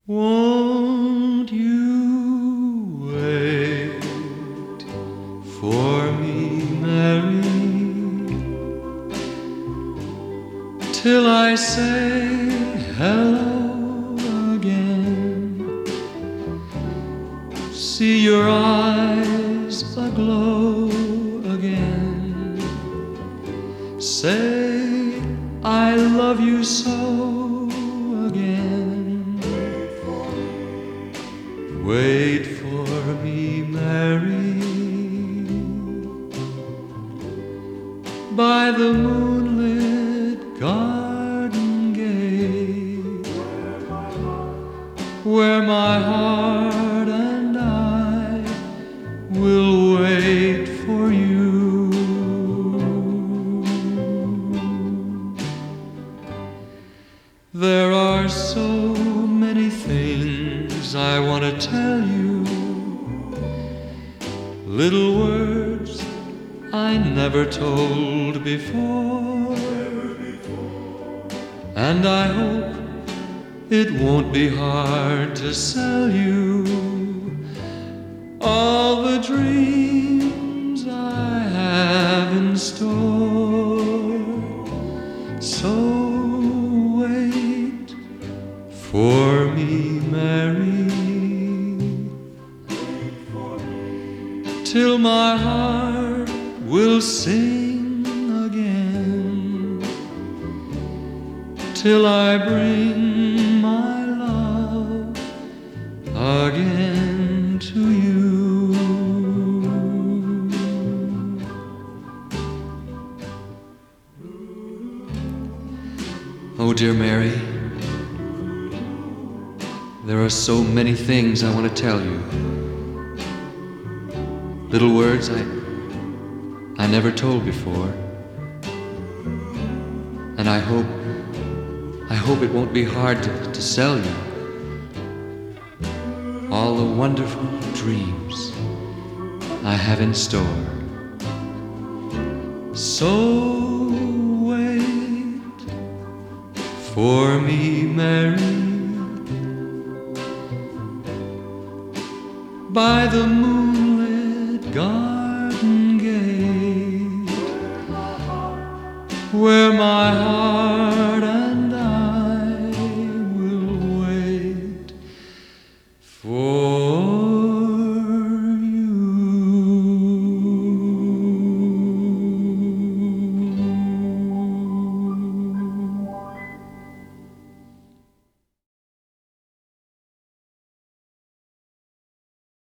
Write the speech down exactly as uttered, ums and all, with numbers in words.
Won't you wait for me, Mary, till I say hello again? See your eyes aglow again. Say I love you so again. Wait for me, Mary, by the moonlit garden gate, where my heart and I will wait for you. There are so many things I want to tell you, little words I never told before, and I hope it won't be hard to sell you all the dreams I have in store. So wait for me, Mary, till my heart will sing again, till I bring my love again to you. Oh, dear Mary, there are so many things I want to tell you, little words I I never told before, and I hope I hope it won't be hard to, to sell you all the wonderful dreams I have in store. So wait for me, Mary, by the moonlit garden gate, where my heart